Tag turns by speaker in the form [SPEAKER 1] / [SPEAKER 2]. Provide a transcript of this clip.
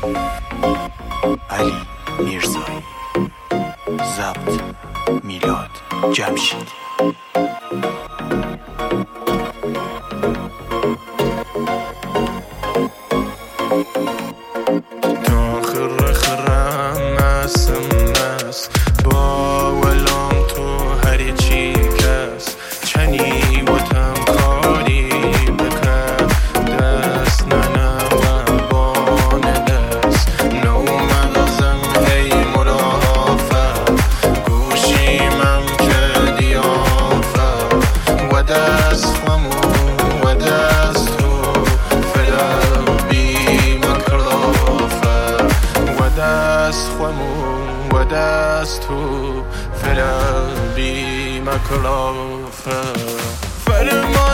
[SPEAKER 1] علی میرزایی، ضبط میلاد جمشیدی.
[SPEAKER 2] آخر خرم اسمس با ولام تو هر چی کس چنی و تمکاری بکن دست ننوان دست نو مغزم هی مرافع گوشیمم که دیافع و دست خمون و دست تو فلال بی مکرافع و دست خمون و دست تو فلال بی مکرافع فرمان